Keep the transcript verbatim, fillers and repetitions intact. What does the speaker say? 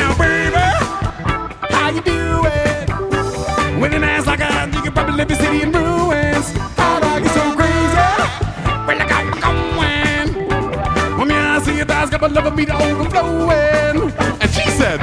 now, baby, how you doing? With an ass like that, you can probably live the city in ruins. I like it so crazy. Well, I got going. When me I see your thighs, got my love of me to overflowing.